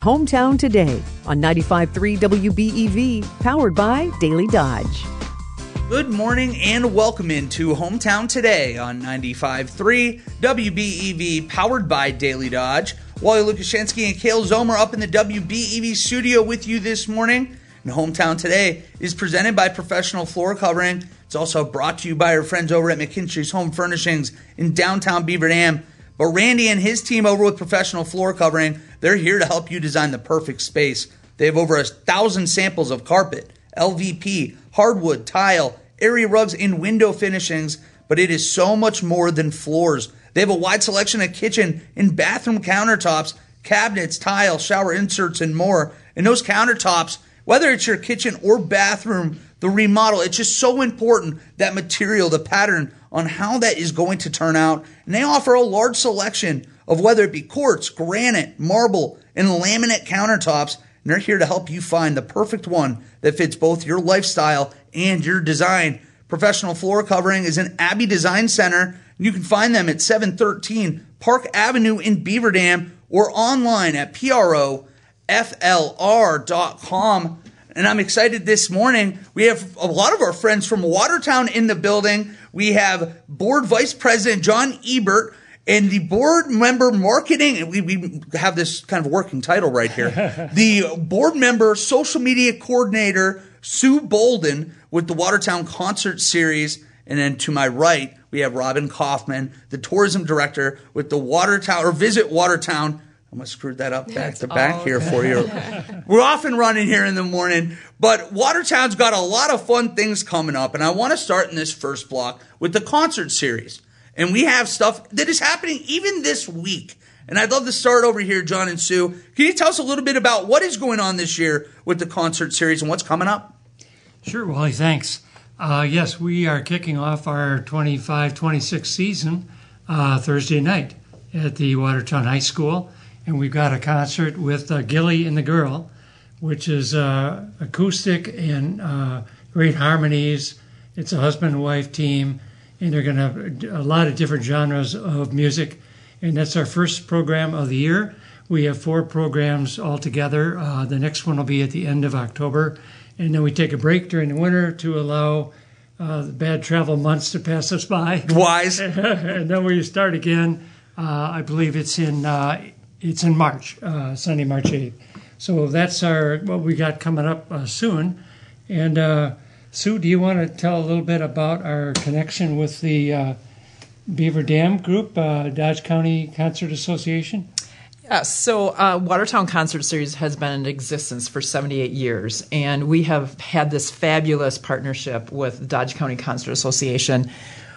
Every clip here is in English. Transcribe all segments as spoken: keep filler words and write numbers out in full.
Hometown Today on ninety-five point three W B E V, powered by Daily Dodge. Good morning and welcome into Hometown Today on ninety-five point three W B E V, powered by Daily Dodge. Wally Lukashenski and Kale Zomer up in the W B E V studio with you this morning. And Hometown Today is presented by Professional Floor Covering. It's also brought to you by our friends over at McKinstry's Home Furnishings in downtown Beaver Dam. But Randy and his team over with Professional Floor Covering, they're here to help you design the perfect space. They have over a thousand samples of carpet, L V P, hardwood, tile, area rugs, and window finishings, but it is so much more than floors. They have a wide selection of kitchen and bathroom countertops, cabinets, tile, shower inserts, and more. And those countertops, whether it's your kitchen or bathroom, the remodel, it's just so important, that material, the pattern on how that is going to turn out. And they offer a large selection of whether it be quartz, granite, marble, and laminate countertops. And they're here to help you find the perfect one that fits both your lifestyle and your design. Professional Floor Covering is in Abbey Design Center. You can find them at seven thirteen Park Avenue in Beaver Dam or online at P R O F L R dot com. And I'm excited this morning. We have a lot of our friends from Watertown in the building. We have Board Vice President John Ebert and the board member marketing, and we, we have this kind of working title right here, the board member social media coordinator Sue Bolden with the Watertown Concert Series. And then to my right, we have Robin Kaufman, the tourism director with the Watertown, or Visit Watertown. I'm going to screw that up back to back here for you. We're off and running here in the morning, but Watertown's got a lot of fun things coming up, and I want to start in this first block with the concert series. And we have stuff that is happening even this week. And I'd love to start over here, John and Sue. Can you tell us a little bit about what is going on this year with the concert series and what's coming up? Sure, Wally, thanks. Uh, yes, we are kicking off our twenty-five twenty-six season uh, Thursday night at the Watertown High School. And we've got a concert with uh, Gilly and the Girl, which is uh, acoustic and uh, great harmonies. It's a husband and wife team, and they're going to have a lot of different genres of music. And that's our first program of the year. We have four programs altogether. Uh, the next one will be at the end of October. And then we take a break during the winter to allow uh, the bad travel months to pass us by. Wise. And then we start again. Uh, I believe it's in... Uh, It's in March, uh, Sunday, March eighth. So that's our what we got coming up uh, soon. And uh, Sue, do you want to tell a little bit about our connection with the uh, Beaver Dam group, uh, Dodge County Concert Association? Yeah, so uh, Watertown Concert Series has been in existence for seventy-eight years, and we have had this fabulous partnership with Dodge County Concert Association.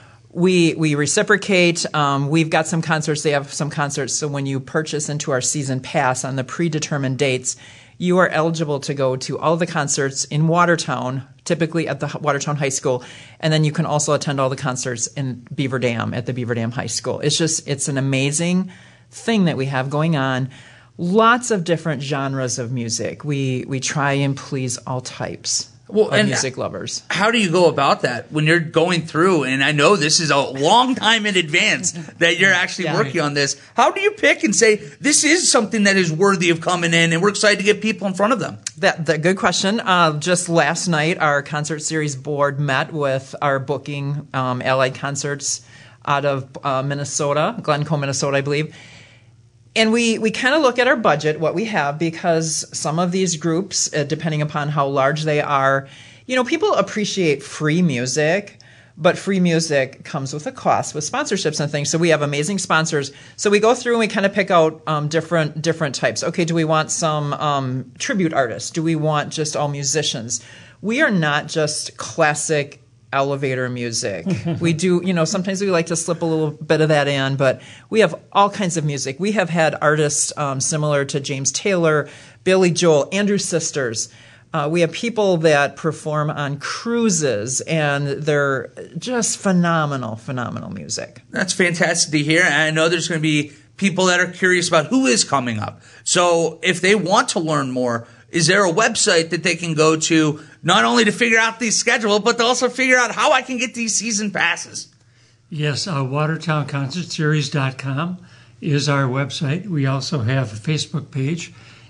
We we reciprocate. Um, we've got some concerts. They have some concerts. So when you purchase into our season pass on the predetermined dates, you are eligible to go to all the concerts in Watertown, typically at the Watertown High School, and then you can also attend all the concerts in Beaver Dam at the Beaver Dam High School. It's just it's an amazing thing that we have going on. Lots of different genres of music. We we try and please all types. Well, and music lovers. How do you go about that when you're going through, and I know this is a long time in advance that you're actually yeah. working on this. How do you pick and say, this is something that is worthy of coming in, and we're excited to get people in front of them? That, that good question. Uh, just last night, our concert series board met with our booking um, Allied Concerts out of uh, Minnesota, Glencoe, Minnesota, I believe. And we, we kind of look at our budget, what we have, because some of these groups, uh, depending upon how large they are, you know, people appreciate free music, but free music comes with a cost, with sponsorships and things. So we have amazing sponsors. So we go through and we kind of pick out um, different different types. Okay, do we want some um, tribute artists? Do we want just all musicians? We are not just classic elevator music. We do, you know, sometimes we like to slip a little bit of that in, but we have all kinds of music. We have had artists um, similar to James Taylor, Billy Joel, Andrew Sisters. Uh, we have people that perform on cruises, and they're just phenomenal, phenomenal music. That's fantastic to hear. And I know there's going to be people that are curious about who is coming up. So if they want to learn more, is there a website that they can go to not only to figure out the schedule, but to also figure out how I can get these season passes? Yes, uh, Watertown Concert Series dot com is our website. We also have a Facebook page,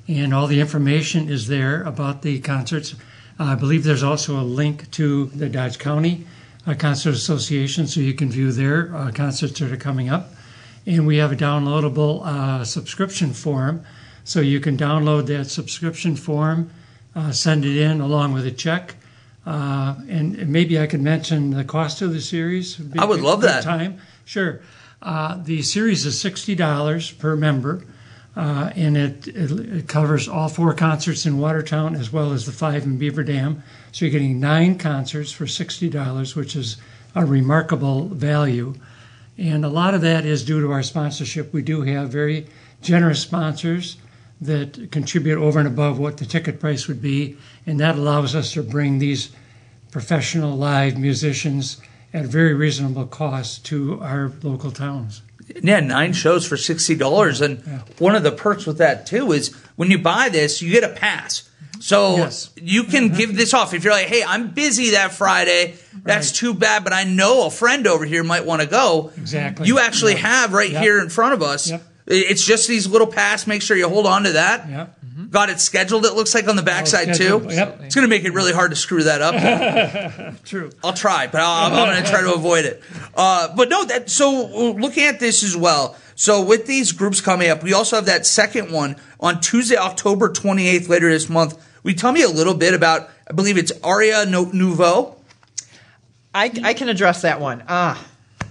and all the information is there about the concerts. Uh, I believe there's also a link to the Dodge County uh, Concert Association, so you can view their uh, concerts that are coming up. And we have a downloadable uh, subscription form, so you can download that subscription form, uh, send it in along with a check. Uh, and maybe I could mention the cost of the series. I would love that. Time. Sure. Uh, the series is sixty dollars per member, uh, and it, it, it covers all four concerts in Watertown as well as the five in Beaver Dam. So you're getting nine concerts for sixty dollars, which is a remarkable value. And a lot of that is due to our sponsorship. We do have very generous sponsors that contribute over and above what the ticket price would be, and that allows us to bring these professional live musicians at a very reasonable cost to our local towns. Yeah, nine shows for sixty dollars. And yeah. One of the perks with that, too, is when you buy this, you get a pass. So yes. you can Mm-hmm. give this off. If you're like, hey, I'm busy that Friday, that's right. Too bad, but I know a friend over here might want to go. Exactly. You actually yep. have right yep. here in front of us. Yep. It's just these little pass. Make sure you hold on to that. Yep. Got it scheduled, it looks like, on the backside, too. Yep. It's going to make it really hard to screw that up. True. I'll try, but I'll, I'm going to try to avoid it. Uh, but no, that so looking at this as well. So with these groups coming up, we also have that second one on Tuesday, October twenty-eighth, later this month. Will you tell me a little bit about, I believe it's Aria Nouveau? I, I can address that one. Ah,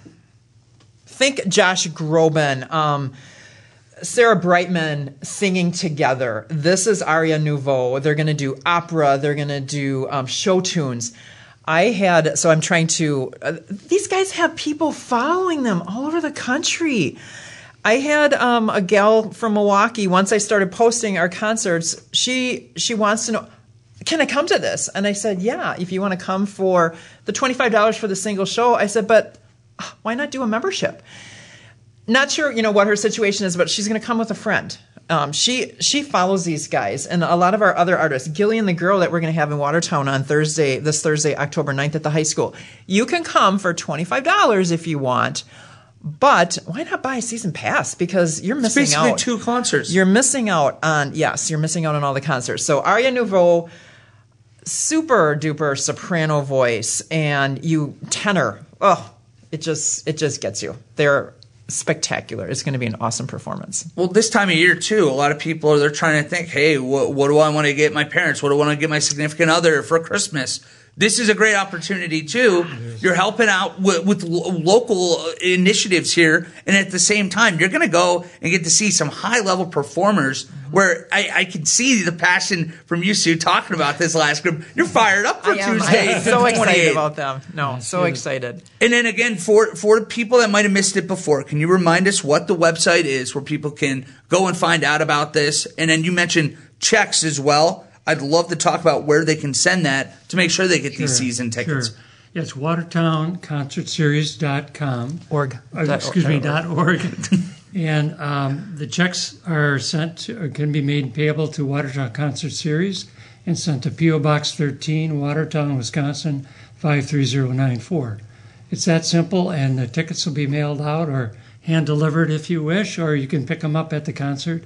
think Josh Groban. Um, Sarah Brightman singing together. This is Aria Nouveau. They're going to do opera. They're going to do um, show tunes. I had, so I'm trying to, uh, these guys have people following them all over the country. I had um, a gal from Milwaukee, once I started posting our concerts, she she wants to know, can I come to this? And I said, yeah, if you want to come for the twenty-five dollars for the single show. I said, but why not do a membership? Not sure, you know, what her situation is, but she's going to come with a friend. Um, she she follows these guys and a lot of our other artists. Gillian the Girl that we're going to have in Watertown on Thursday, this Thursday, October ninth at the high school. You can come for twenty-five dollars if you want, but why not buy a season pass? Because you're missing it's basically out. two concerts. You're missing out on, yes, you're missing out on all the concerts. So Aria Nouveau, super duper soprano voice, and you tenor. Oh, it just it just gets you. They're spectacular. It's going to be an awesome performance. Well, this time of year, too, a lot of people are they're trying to think, hey, what, what do I want to get my parents? What do I want to get my significant other for Christmas? This is a great opportunity, too. You're helping out with, with lo- local initiatives here, and at the same time, you're going to go and get to see some high-level performers where I, I can see the passion from you, Sue, talking about this last group. You're fired up for I am, Tuesday. I am so excited twenty-eighth. about them. No, so excited. And then again, for for people that might have missed it before, can you remind us what the website is where people can go and find out about this? And then you mentioned checks as well. I'd love to talk about where they can send that to make sure they get Sure, these season tickets. Sure. Yeah, it's watertown concert series dot com. Org. Uh, excuse me, dot org. And um, the checks are sent, to, or can be made payable to Watertown Concert Series and sent to P O Box thirteen, Watertown, Wisconsin, five three zero nine four. It's that simple, and the tickets will be mailed out or hand-delivered if you wish, or you can pick them up at the concert.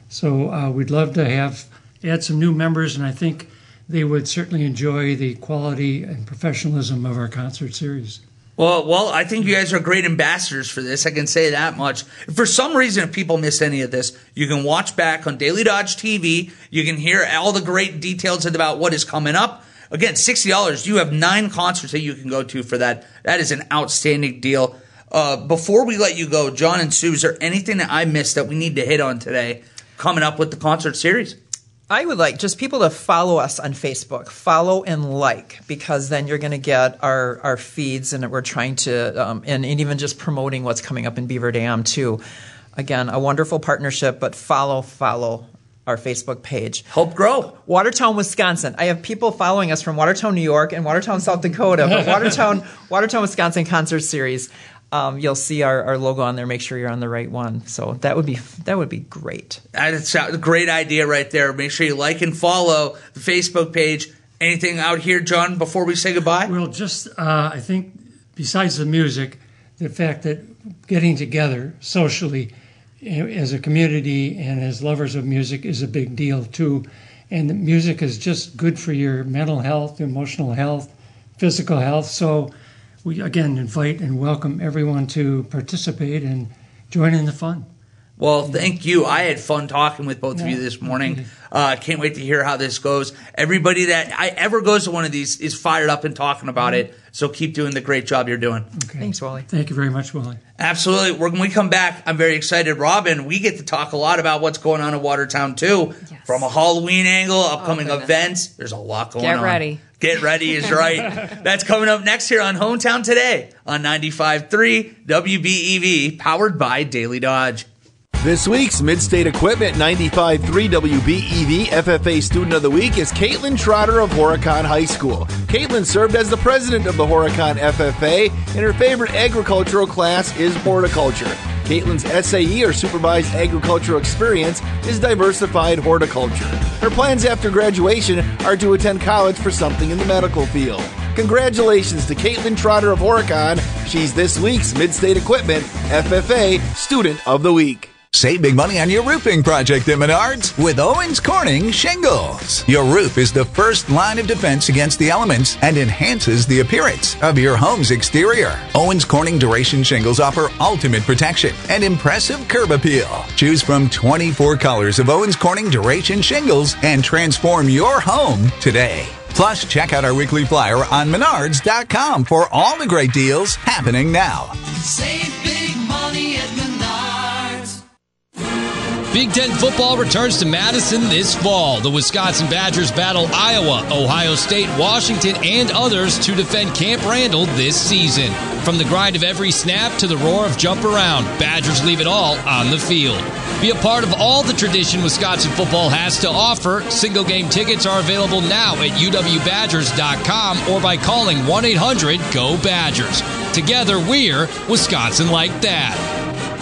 So uh, we'd love to have add some new members, and I think they would certainly enjoy the quality and professionalism of our concert series. Well, well, I think you guys are great ambassadors for this. I can say that much. If for some reason, if people miss any of this, you can watch back on Daily Dodge T V. You can hear all the great details about what is coming up. Again, sixty dollars. You have nine concerts that you can go to for that. That is an outstanding deal. Uh, before we let you go, John and Sue, is there anything that I missed that we need to hit on today coming up with the concert series? I would like just people to follow us on Facebook, follow and like, because then you're going to get our, our feeds, and we're trying to, um, and, and even just promoting what's coming up in Beaver Dam too. Again, a wonderful partnership, but follow, follow our Facebook page. Help grow. Watertown, Wisconsin. I have people following us from Watertown, New York, and Watertown, South Dakota, but Watertown, Watertown, Wisconsin concert series. Um, you'll see our, our logo on there. Make sure you're on the right one. So that would be that would be great. That's a great idea right there. Make sure you like and follow the Facebook page. Anything out here, John, before we say goodbye? Well, just uh, I think besides the music, the fact that getting together socially as a community and as lovers of music is a big deal too. And the music is just good for your mental health, emotional health, physical health. So we again invite and welcome everyone to participate and join in the fun. Well, thank you. I had fun talking with both of you this morning. Uh, can't wait to hear how this goes. Everybody that I ever goes to one of these is fired up and talking about it. So keep doing the great job you're doing. Okay. Thanks, Wally. Thank you very much, Wally. Absolutely. When we come back, I'm very excited. Robin, we get to talk a lot about what's going on in Watertown, too. Yes. From a Halloween angle, upcoming oh, events. There's a lot going Get on. Get ready. Get ready is right. That's coming up next here on Hometown Today on ninety-five point three W B E V, powered by Daily Dodge. This week's Midstate Equipment ninety-five point three W B E V F F A Student of the Week is Caitlin Trotter of Horicon High School. Caitlin served as the president of the Horicon F F A, and her favorite agricultural class is horticulture. Caitlin's S A E, or Supervised Agricultural Experience, is diversified horticulture. Her plans after graduation are to attend college for something in the medical field. Congratulations to Caitlin Trotter of Horicon. She's this week's Midstate Equipment F F A Student of the Week. Save big money on your roofing project at Menards with Owens Corning Shingles. Your roof is the first line of defense against the elements and enhances the appearance of your home's exterior. Owens Corning Duration Shingles offer ultimate protection and impressive curb appeal. Choose from twenty-four colors of Owens Corning Duration Shingles and transform your home today. Plus, check out our weekly flyer on menards dot com for all the great deals happening now. Save big money at Menards. Big Ten football returns to Madison this fall. The Wisconsin Badgers battle Iowa, Ohio State, Washington, and others to defend Camp Randall this season. From the grind of every snap to the roar of jump around, Badgers leave it all on the field. Be a part of all the tradition Wisconsin football has to offer. Single game tickets are available now at U W Badgers dot com or by calling one eight hundred G O Badgers. Together, we're Wisconsin like that.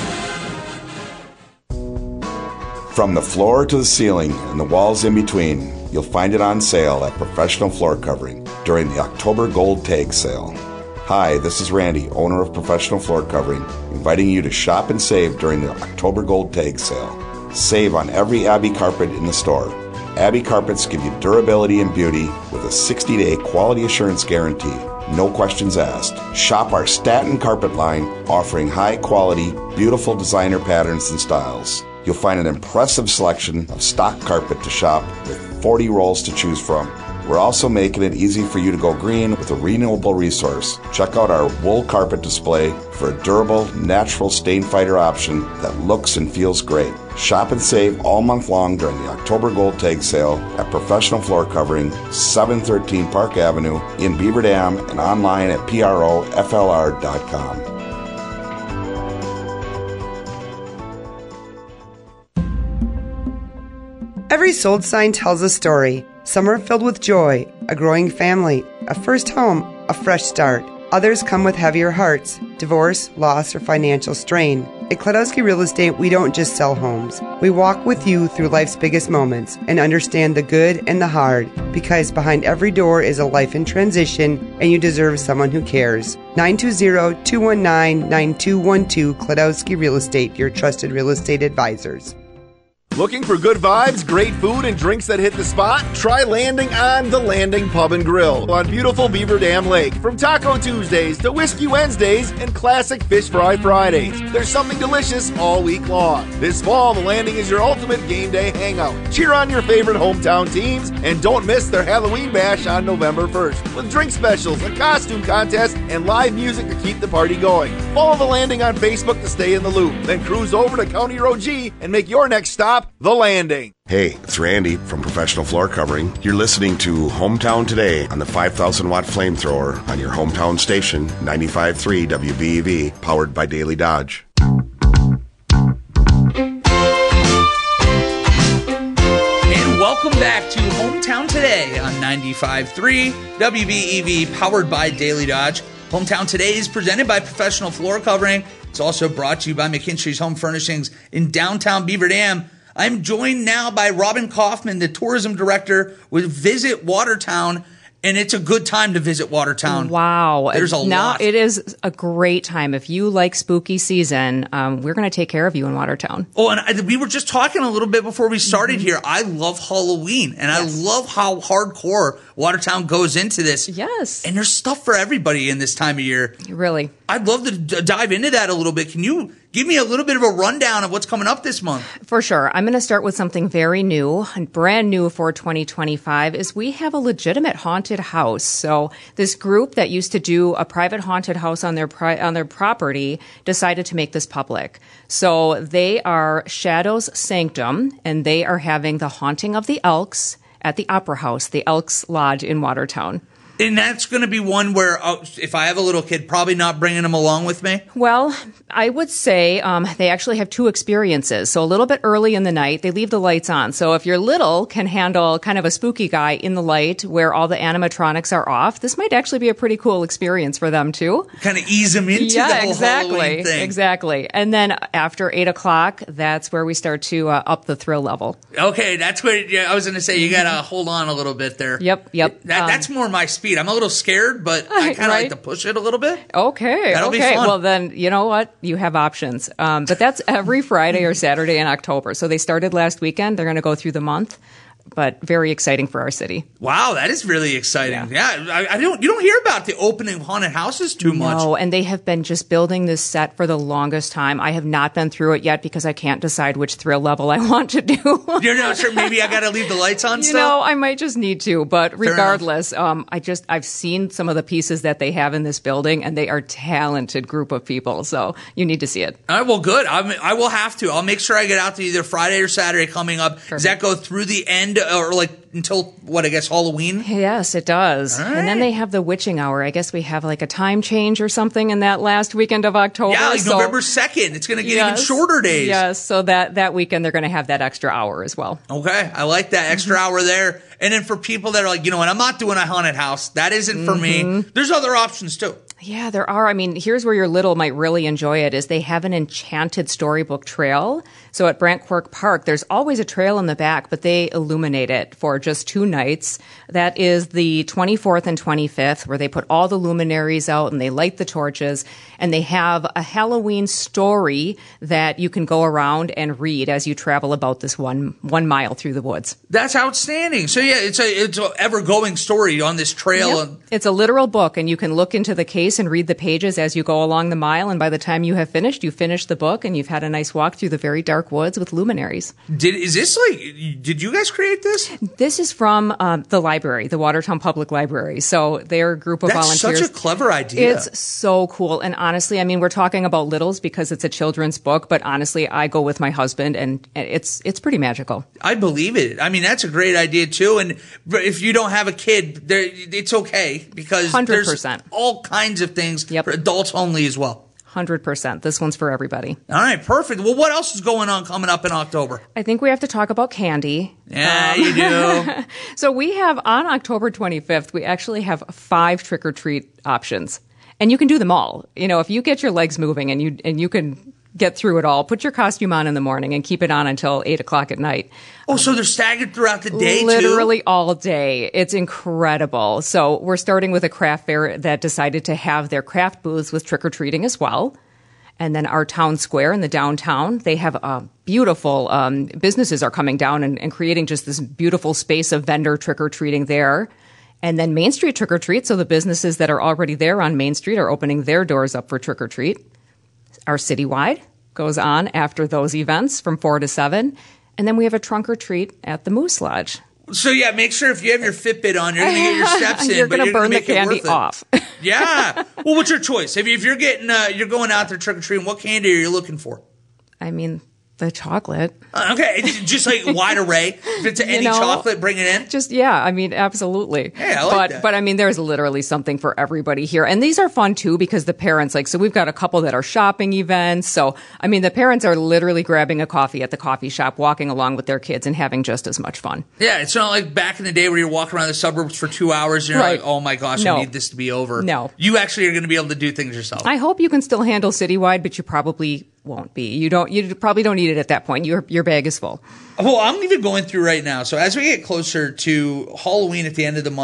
From the floor to the ceiling and the walls in between, you'll find it on sale at Professional Floor Covering during the October Gold Tag Sale. Hi, this is Randy, owner of Professional Floor Covering, inviting you to shop and save during the October Gold Tag Sale. Save on every Abbey carpet in the store. Abbey carpets give you durability and beauty with a sixty day quality assurance guarantee. No questions asked. Shop our Staten carpet line, offering high quality, beautiful designer patterns and styles. You'll find an impressive selection of stock carpet to shop with forty rolls to choose from. We're also making it easy for you to go green with a renewable resource. Check out our wool carpet display for a durable, natural stain fighter option that looks and feels great. Shop and save all month long during the October Gold Tag Sale at Professional Floor Covering, seven thirteen Park Avenue in Beaver Dam, and online at P R O F L R dot com. Every sold sign tells a story. Some are filled with joy, a growing family, a first home, a fresh start. Others come with heavier hearts, divorce, loss, or financial strain. At Kladowski Real Estate, we don't just sell homes. We walk with you through life's biggest moments and understand the good and the hard, because behind every door is a life in transition, and you deserve someone who cares. nine two zero, two one nine, nine two one two, Kladowski Real Estate, your trusted real estate advisors. Looking for good vibes, great food, and drinks that hit the spot? Try landing on The Landing Pub and Grill on beautiful Beaver Dam Lake. From Taco Tuesdays to Whiskey Wednesdays and classic Fish Fry Fridays, there's something delicious all week long. This fall, The Landing is your ultimate game day hangout. Cheer on your favorite hometown teams and don't miss their Halloween bash on November first with drink specials, a costume contest, and live music to keep the party going. Follow The Landing on Facebook to stay in the loop. Then cruise over to County Road G and make your next stop The Landing. Hey, it's Randy from Professional Floor Covering. You're listening to Hometown Today on the five thousand watt flamethrower on your hometown station, ninety-five point three W B E V, powered by Daily Dodge. And welcome back to Hometown Today on ninety-five point three W B E V, powered by Daily Dodge. Hometown Today is presented by Professional Floor Covering. It's also brought to you by McKinstry's Home Furnishings in downtown Beaver Dam. I'm joined now by Robin Kaufman, the tourism director with Visit Watertown. And it's a good time to visit Watertown. Wow. There's a now, lot. It is a great time. If you like spooky season, um, we're going to take care of you in Watertown. Oh, and I, we were just talking a little bit before we started mm-hmm. here. I love Halloween, and yes. I love how hardcore Watertown goes into this. Yes. And there's stuff for everybody in this time of year. Really. I'd love to d- dive into that a little bit. Can you give me a little bit of a rundown of what's coming up this month? For sure. I'm going to start with something very new and brand new for twenty twenty-five is we have a legitimate haunted house. So this group that used to do a private haunted house on their pri- on their property decided to make this public. So they are Shadows Sanctum, and they are having the Haunting of the Elks at the Opera House, the Elks Lodge in Watertown. And that's going to be one where, oh, if I have a little kid, probably not bringing them along with me? Well, I would say um, they actually have two experiences. So a little bit early in the night, they leave the lights on. So if your little can handle kind of a spooky guy in the light where all the animatronics are off, this might actually be a pretty cool experience for them, too. Kind of ease them into yeah, the whole exactly, Halloween thing. Exactly. And then after eight o'clock, that's where we start to uh, up the thrill level. Okay, that's where yeah, I was going to say you got to hold on a little bit there. Yep, yep. That, um, that's more my speed. I'm a little scared, but I kind of right? like to push it a little bit. Okay, That'll okay. be fun. Well, then, you know what? You have options. Um, but that's every Friday or Saturday in October. So they started last weekend. They're going to go through the month. But very exciting for our city. Wow, that is really exciting. Yeah, yeah I, I don't. You don't hear about the opening of haunted houses too much. No, and they have been just building this set for the longest time. I have not been through it yet because I can't decide which thrill level I want to do. You're not sure. Maybe I got to leave the lights on. You still? know, I might just need to. But regardless, um, I just I've seen some of the pieces that they have in this building, and they are a talented group of people. So you need to see it. All right. Well, good. I'm, I will have to. I'll make sure I get out to either Friday or Saturday coming up. Perfect. Does that go through the end or like? Until, what, I guess Halloween? Yes, it does. Right. And then they have the witching hour. I guess we have like a time change or something in that last weekend of October. Yeah, like so, November second. It's going to get yes, even shorter days. Yes, so that, that weekend they're going to have that extra hour as well. Okay, I like that extra mm-hmm. hour there. And then for people that are like, you know what, I'm not doing a haunted house. That isn't for mm-hmm. me. There's other options too. Yeah, there are. I mean, here's where your little might really enjoy it is they have an enchanted storybook trail. So at Brant Quirk Park, there's always a trail in the back, but they illuminate it for just two nights. That is the twenty-fourth and twenty-fifth, where they put all the luminaries out and they light the torches. And they have a Halloween story that you can go around and read as you travel about this one one mile through the woods. That's outstanding. So yeah, it's a it's an ever-going story on this trail. Yep. It's a literal book, and you can look into the case and read the pages as you go along the mile. And by the time you have finished, you finish the book, and you've had a nice walk through the very dark woods with luminaries. Did is this like? Did you guys create this? This is from um, the library, the Watertown Public Library. So they're a group of That's volunteers. That's such a clever idea. It's so cool. And honestly, I mean, we're talking about littles because it's a children's book, but honestly, I go with my husband, and it's it's pretty magical. I believe it. I mean, that's a great idea too. And if you don't have a kid, there, it's okay because one hundred percent. There's all kinds of things yep. for adults only as well. one hundred percent. This one's for everybody. All right, perfect. Well, what else is going on coming up in October? I think we have to talk about candy. Yeah, um, you do. So we have on October twenty-fifth, we actually have five trick-or-treat options. And you can do them all. You know, if you get your legs moving and you and you can get through it all, put your costume on in the morning and keep it on until eight o'clock at night. Oh, so they're staggered throughout the day, Literally too? all day. It's incredible. So we're starting with a craft fair that decided to have their craft booths with trick-or-treating as well. And then our town square in the downtown, they have uh, beautiful um, businesses are coming down and, and creating just this beautiful space of vendor trick-or-treating there. And then Main Street trick-or-treat, so the businesses that are already there on Main Street are opening their doors up for trick-or-treat. Our citywide goes on after those events from four to seven. And then we have a trunk-or-treat at the Moose Lodge. So, yeah, make sure if you have your Fitbit on, you're going to get your steps in. You're going to burn gonna the candy off. Yeah. Well, what's your choice? If, you, if you're getting, uh, you're going out there trick-or-treating, what candy are you looking for? I mean, the chocolate. Uh, okay, just like wide array. If it's any you know, chocolate, bring it in. Just yeah, I mean, absolutely. Yeah, I like but that. but I mean, there's literally something for everybody here, and these are fun too because the parents like. So we've got a couple that are shopping events. So I mean, the parents are literally grabbing a coffee at the coffee shop, walking along with their kids, and having just as much fun. Yeah, it's not like back in the day where you're walking around the suburbs for two hours and you're right. like, oh my gosh, no. I need this to be over. No, you actually are going to be able to do things yourself. I hope you can still handle citywide, but you probably won't be. You don't. You probably don't need it at that point. Your your bag is full. Well, I'm even going through right now. So as we get closer to Halloween at the end of the month,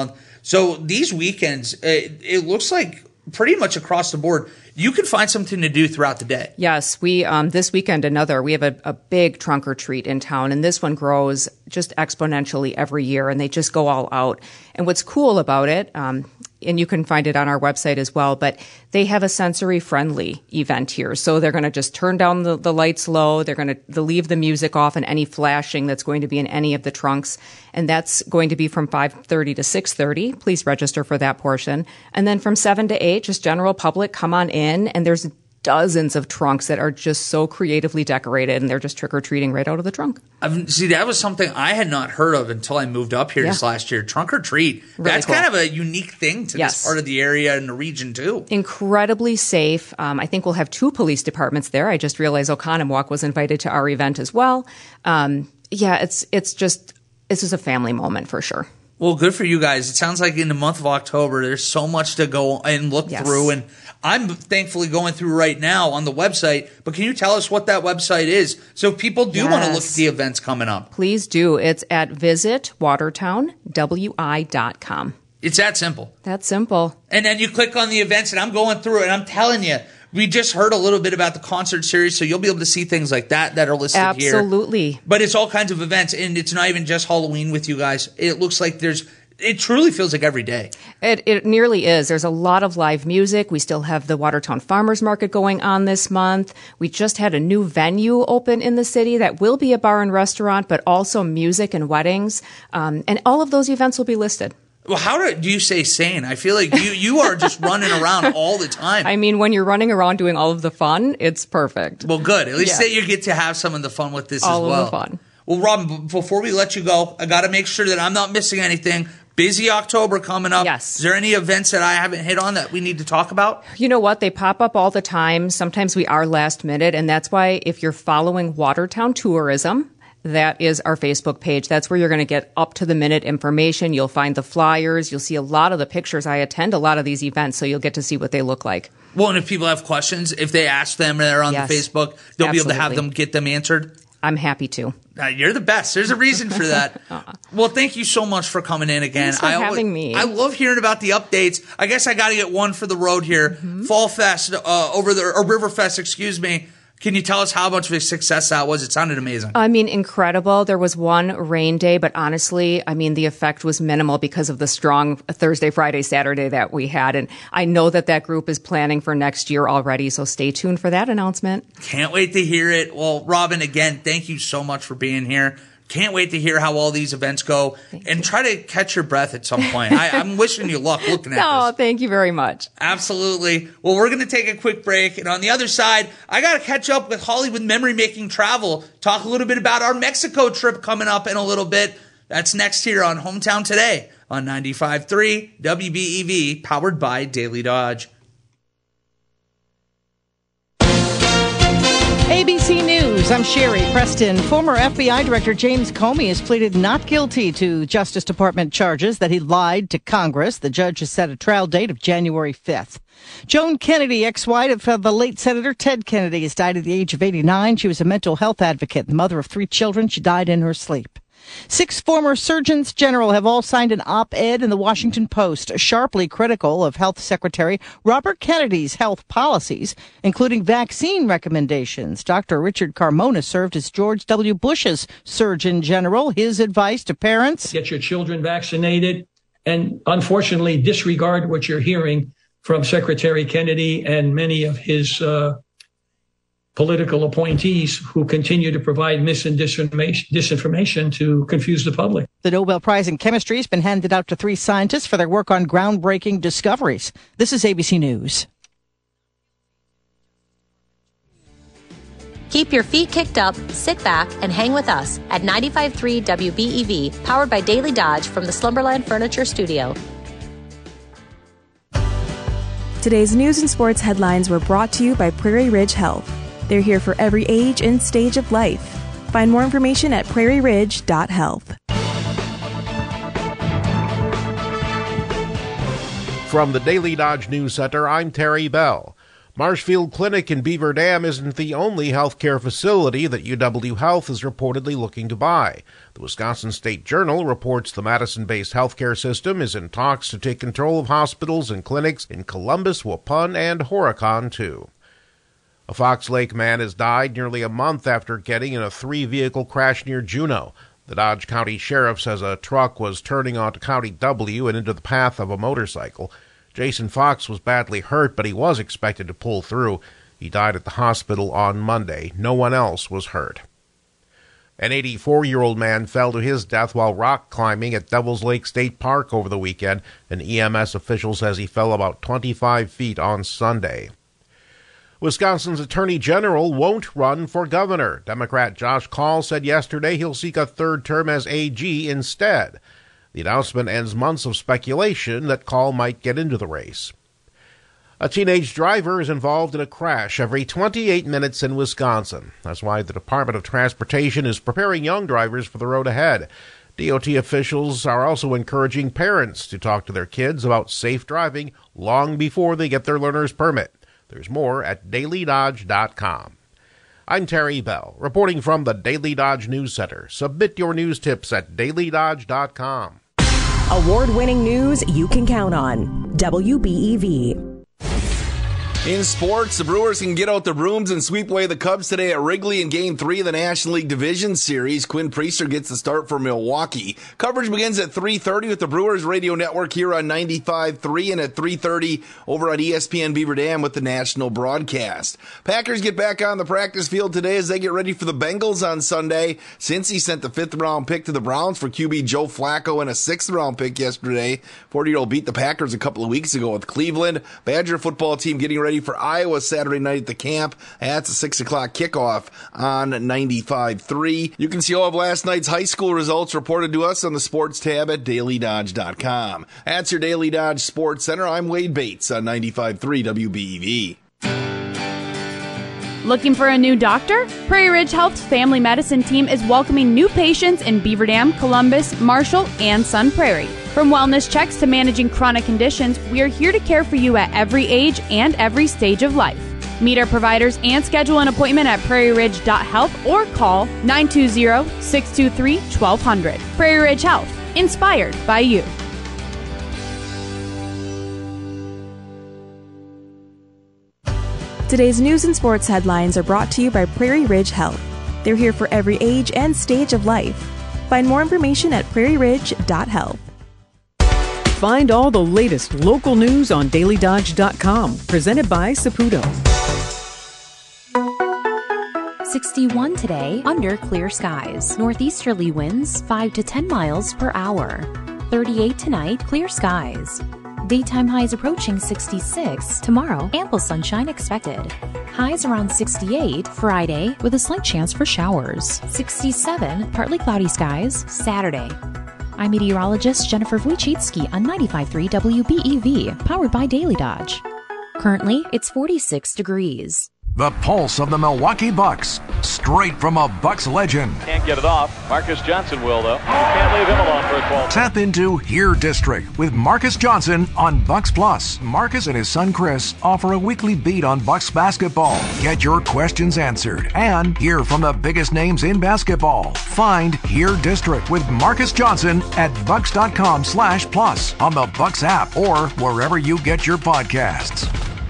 So these weekends, it, it looks like pretty much across the board, you can find something to do throughout the day. Yes, we um, this weekend another. We have a, a big trunk or treat in town, and this one grows just exponentially every year, and they just go all out. And what's cool about it, um, and you can find it on our website as well, but they have a sensory-friendly event here. So they're going to just turn down the, the lights low. They're going to leave the music off and any flashing that's going to be in any of the trunks. And that's going to be from five thirty to six thirty. Please register for that portion. And then from seven to eight, just general public, come on in. And there's dozens of trunks that are just so creatively decorated, and they're just trick-or-treating right out of the trunk. I've, see, that was something I had not heard of until I moved up here Yeah. this last year. Trunk or treat. Really That's cool. kind of a unique thing to Yes. this part of the area and the region, too. Incredibly safe. Um, I think we'll have two police departments there. I just realized Oconomowoc was invited to our event as well. Um, yeah, it's it's just this is a family moment for sure. Well, good for you guys. It sounds like in the month of October, there's so much to go and look Yes. through. And I'm thankfully going through right now on the website. But can you tell us what that website is? So if people do want to look Yes. at the events coming up. Please do. It's at visit watertown w i dot com. It's that simple. That's simple. And then you click on the events, and I'm going through it, and I'm telling you, we just heard a little bit about the concert series, so you'll be able to see things like that that are listed here. Absolutely. But it's all kinds of events, and it's not even just Halloween with you guys. It looks like there's – it truly feels like every day. It, it nearly is. There's a lot of live music. We still have the Watertown Farmers Market going on this month. We just had a new venue open in the city that will be a bar and restaurant, but also music and weddings. Um, and all of those events will be listed. Well, how do, do you say sane? I feel like you, you are just running around all the time. I mean, when you're running around doing all of the fun, it's perfect. Well, good. At least Yeah. that you get to have some of the fun with this All as well. of the fun. Well, Robin, b- before we let you go, I got to make sure that I'm not missing anything. Busy October coming up. Yes. Is there any events that I haven't hit on that we need to talk about? You know what? They pop up all the time. Sometimes we are last minute, and that's why if you're following Watertown Tourism, that is our Facebook page. That's where you're going to get up to the minute information. You'll find the flyers. You'll see a lot of the pictures. I attend a lot of these events, so you'll get to see what they look like. Well, and if people have questions, if they ask them, they're on Yes. the Facebook, they'll be able to have Absolutely. them get them answered. I'm happy to. Uh, you're the best. There's a reason for that. Well, thank you so much for coming in again. Thanks for I always- having me. I love hearing about the updates. I guess I got to get one for the road here. Mm-hmm. Fall Fest uh, over the or Riverfest, excuse me. Can you tell us how much of a success that was? It sounded amazing. I mean, incredible. There was one rain day, but honestly, I mean, the effect was minimal because of the strong Thursday, Friday, Saturday that we had. And I know that that group is planning for next year already, so stay tuned for that announcement. Can't wait to hear it. Well, Robin, again, thank you so much for being here. Can't wait to hear how all these events go and try to catch your breath at some point. I, I'm wishing you luck looking at No, this. thank you very much. Absolutely. Well, we're going to take a quick break. And on the other side, I got to catch up with Hollywood Memory Making Travel, talk a little bit about our Mexico trip coming up in a little bit. That's next here on Hometown Today on ninety-five point three W B E V, powered by Daily Dodge. A B C News, I'm Sherry Preston. Former F B I Director James Comey has pleaded not guilty to Justice Department charges that he lied to Congress. The judge has set a trial date of January fifth. Joan Kennedy, ex-wife of the late Senator Ted Kennedy, has died at the age of eighty-nine. She was a mental health advocate, the mother of three children. She died in her sleep. Six former surgeons general have all signed an op-ed in the Washington Post, sharply critical of Health Secretary Robert Kennedy's health policies, including vaccine recommendations. Doctor Richard Carmona served as George W. Bush's Surgeon General. His advice to parents: get your children vaccinated, and unfortunately disregard what you're hearing from Secretary Kennedy and many of his uh, political appointees who continue to provide mis and disinformation, disinformation to confuse the public. The Nobel Prize in Chemistry has been handed out to three scientists for their work on groundbreaking discoveries. This is A B C News. Keep your feet kicked up, sit back, and hang with us at ninety-five point three W B E V, powered by Daily Dodge from the Slumberland Furniture Studio. Today's news and sports headlines were brought to you by Prairie Ridge Health. They're here for every age and stage of life. Find more information at prairie ridge dot health. From the Daily Dodge News Center, I'm Terry Bell. Marshfield Clinic in Beaver Dam isn't the only healthcare facility that U W Health is reportedly looking to buy. The Wisconsin State Journal reports the Madison-based healthcare system is in talks to take control of hospitals and clinics in Columbus, Waupun, and Horicon, too. A Fox Lake man has died nearly a month after getting in a three-vehicle crash near Juneau. The Dodge County Sheriff says a truck was turning onto County W and into the path of a motorcycle. Jason Fox was badly hurt, but he was expected to pull through. He died at the hospital on Monday. No one else was hurt. An eighty-four-year-old man fell to his death while rock climbing at Devil's Lake State Park over the weekend. An E M S official says he fell about twenty-five feet on Sunday. Wisconsin's Attorney General won't run for governor. Democrat Josh Kaul said yesterday he'll seek a third term as A G instead. The announcement ends months of speculation that Kaul might get into the race. A teenage driver is involved in a crash every twenty-eight minutes in Wisconsin. That's why the Department of Transportation is preparing young drivers for the road ahead. D O T officials are also encouraging parents to talk to their kids about safe driving long before they get their learner's permit. There's more at daily dodge dot com. I'm Terry Bell, reporting from the Daily Dodge News Center. Submit your news tips at daily dodge dot com. Award-winning news you can count on. W B E V. In sports, the Brewers can get out the brooms and sweep away the Cubs today at Wrigley in Game three of the National League Division Series. Quinn Priester gets the start for Milwaukee. Coverage begins at three thirty with the Brewers Radio Network here on ninety-five point three and at three thirty over on E S P N Beaver Dam with the national broadcast. Packers get back on the practice field today as they get ready for the Bengals on Sunday. Cincy sent the fifth-round pick to the Browns for Q B Joe Flacco and a sixth-round pick yesterday. forty-year-old beat the Packers a couple of weeks ago with Cleveland. Badger football team getting ready for Iowa Saturday night at the camp. That's a six o'clock kickoff on ninety-five point three. You can see all of last night's high school results reported to us on the sports tab at daily dodge dot com. That's your Daily Dodge Sports Center. I'm Wade Bates on ninety-five point three W B E V. Looking for a new doctor? Prairie Ridge Health's family medicine team is welcoming new patients in Beaver Dam, Columbus, Marshall, and Sun Prairie. From wellness checks to managing chronic conditions, we are here to care for you at every age and every stage of life. Meet our providers and schedule an appointment at prairie ridge dot health or call nine two zero, six two three, one two zero zero. Prairie Ridge Health, inspired by you. Today's news and sports headlines are brought to you by Prairie Ridge Health. They're here for every age and stage of life. Find more information at prairie ridge dot health. Find all the latest local news on daily dodge dot com. Presented by Saputo. sixty-one today, under clear skies. Northeasterly winds five to ten miles per hour. thirty-eight tonight, clear skies. Daytime highs approaching sixty-six. Tomorrow, ample sunshine expected. Highs around sixty-eight Friday with a slight chance for showers. sixty-seven, partly cloudy skies Saturday. I'm meteorologist Jennifer Wojcicki on ninety-five point three W B E V, powered by Daily Dodge. Currently, it's forty-six degrees. The pulse of the Milwaukee Bucks, straight from a Bucks legend. Can't get it off. Marcus Johnson will, though. Can't leave him alone for a twelve. Tap into Here District with Marcus Johnson on Bucks Plus. Marcus and his son Chris offer a weekly beat on Bucks basketball. Get your questions answered and hear from the biggest names in basketball. Find Here District with Marcus Johnson at bucks dot com slash plus on the Bucks app or wherever you get your podcasts.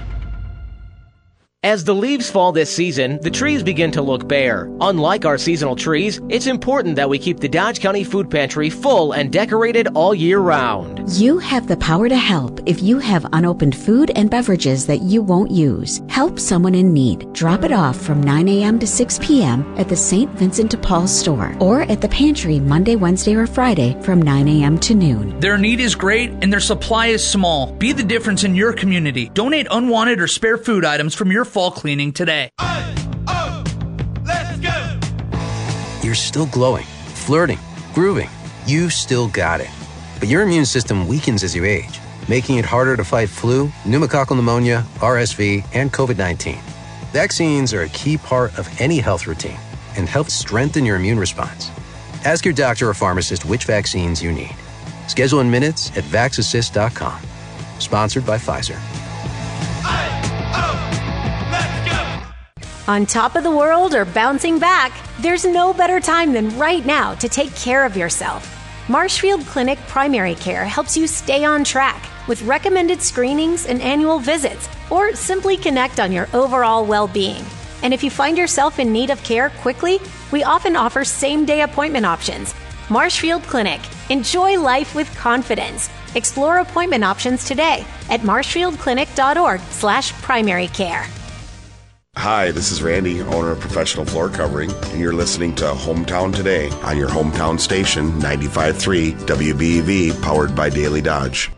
As the leaves fall this season, the trees begin to look bare. Unlike our seasonal trees, it's important that we keep the Dodge County Food Pantry full and decorated all year round. You have the power to help if you have unopened food and beverages that you won't use. Help someone in need. Drop it off from nine a.m. to six p.m. at the Saint Vincent de Paul store or at the pantry Monday, Wednesday, or Friday from nine a.m. to noon. Their need is great and their supply is small. Be the difference in your community. Donate unwanted or spare food items from your fall cleaning today. Oh, oh, let's go. You're still glowing, flirting, grooving. You still got it. But your immune system weakens as you age, making it harder to fight flu, pneumococcal pneumonia, R S V, and COVID nineteen. Vaccines are a key part of any health routine and help strengthen your immune response. Ask your doctor or pharmacist which vaccines you need. Schedule in minutes at vax assist dot com. Sponsored by Pfizer. Oh, On top of the world or bouncing back, there's no better time than right now to take care of yourself. Marshfield Clinic Primary Care helps you stay on track with recommended screenings and annual visits, or simply connect on your overall well-being. And if you find yourself in need of care quickly, we often offer same-day appointment options. Marshfield Clinic. Enjoy life with confidence. Explore appointment options today at marshfieldclinic.org slash primary care. Hi, this is Randy, owner of Professional Floor Covering, and you're listening to Hometown Today on your hometown station, ninety-five point three W B E V, powered by Daily Dodge.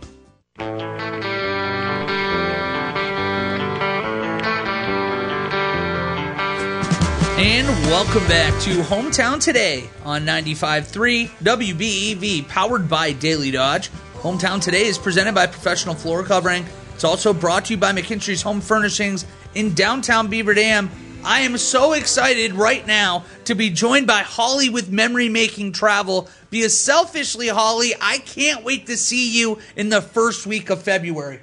And welcome back to Hometown Today on ninety-five point three W B E V, powered by Daily Dodge. Hometown Today is presented by Professional Floor Covering. It's also brought to you by McKinstry's Home Furnishings in downtown Beaver Dam. I am so excited right now to be joined by Holly with Memory Making Travel, because selfishly, Holly, I can't wait to see you in the first week of February.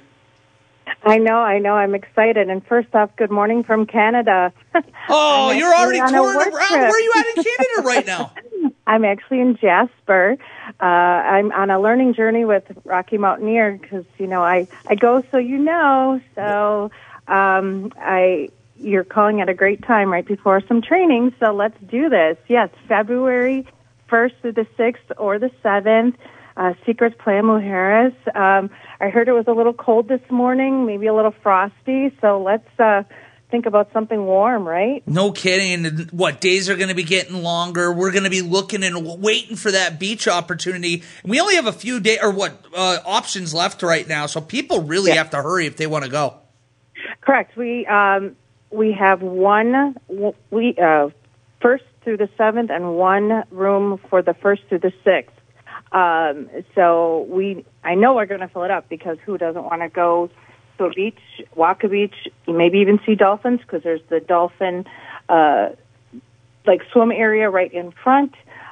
I know, I know. I'm excited. And first off, good morning from Canada. Oh, you're already touring around. Trip. Where are you at in Canada right now? I'm actually in Jasper. Uh, I'm on a learning journey with Rocky Mountaineer because, you know, I, I go so you know. So um, I you're calling at a great time right before some training. So let's do this. Yes, February first through the sixth or the seventh. Uh, Secrets Playa Mujeres. Um, I heard it was a little cold this morning, maybe a little frosty. So let's uh, think about something warm, right? No kidding. And what, days are going to be getting longer. We're going to be looking and waiting for that beach opportunity. And we only have a few day or what uh, options left right now. So people really yeah. have to hurry if they want to go. Correct. We um, we have one we uh, first through the seventh and one room for the first through the sixth. Um, so we, I know we're going to fill it up because who doesn't want to go to a beach, walk a beach, maybe even see dolphins because there's the dolphin, uh, like swim area right in front.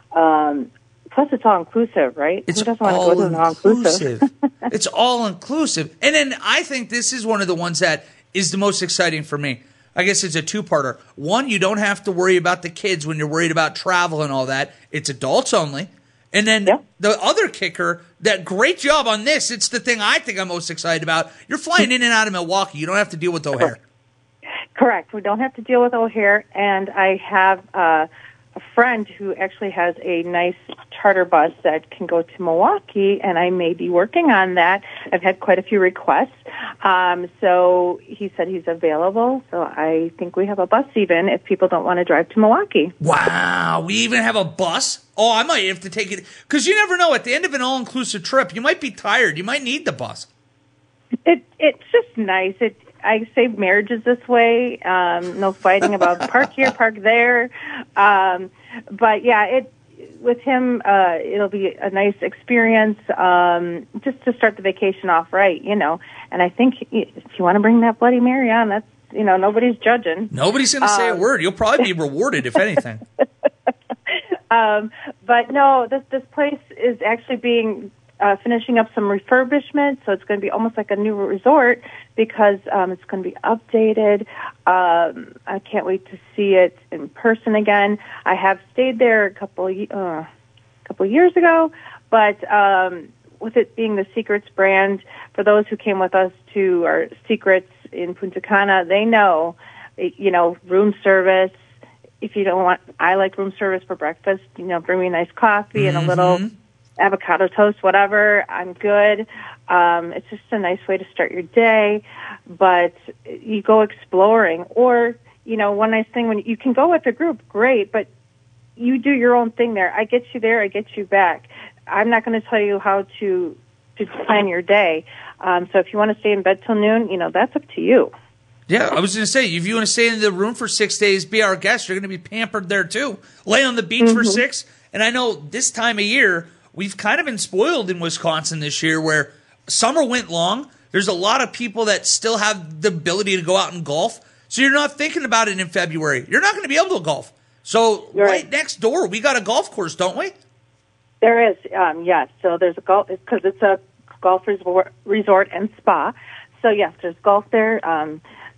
Um, plus it's all inclusive, right? It's who doesn't want all to go to all inclusive? It's all inclusive. And then I think this is one of the ones that is the most exciting for me. I guess it's a two-parter. One, you don't have to worry about the kids when you're worried about travel and all that. It's adults only. And then yeah. the other kicker, that great job on this, it's the thing I think I'm most excited about. You're flying in and out of Milwaukee. You don't have to deal with O'Hare. Correct. We don't have to deal with O'Hare. And I have uh, a friend who actually has a nice charter bus that can go to Milwaukee, and I may be working on that. I've had quite a few requests. Um, so he said he's available. So I think we have a bus even if people don't want to drive to Milwaukee. Wow. We even have a bus? Oh, I might have to take it. Because you never know. At the end of an all-inclusive trip, you might be tired. You might need the bus. It It's just nice. It, I say marriage is this way. Um, no fighting about park here, park there. Um, but, yeah, it with him, uh, it'll be a nice experience um, just to start the vacation off right, you know. And I think if you want to bring that Bloody Mary on, that's, you know, nobody's judging. Nobody's going to say um, a word. You'll probably be rewarded, if anything. Um, but no, this this place is actually being uh, finishing up some refurbishment, so it's going to be almost like a new resort because um, it's going to be updated. Um, I can't wait to see it in person again. I have stayed there a couple uh, couple years ago, but um, with it being the Secrets brand, for those who came with us to our Secrets in Punta Cana, they know, you know, room service. If you don't want, I like room service for breakfast. You know, bring me a nice coffee mm-hmm. and a little avocado toast, whatever. I'm good. Um, it's just a nice way to start your day. But you go exploring, or you know, one nice thing when you can go with a group, great. But you do your own thing there. I get you there. I get you back. I'm not going to tell you how to to plan your day. Um, so if you want to stay in bed till noon, you know, that's up to you. Yeah, I was going to say, if you want to stay in the room for six days, be our guest, you're going to be pampered there too. Lay on the beach mm-hmm. for six. And I know this time of year, we've kind of been spoiled in Wisconsin this year where summer went long. There's a lot of people that still have the ability to go out and golf. So you're not thinking about it in February. You're not going to be able to golf. So right. right next door, we got a golf course, don't we? There is, um, yes. So there's a golf, because it's a golf resort and spa. So yes, there's golf there. Um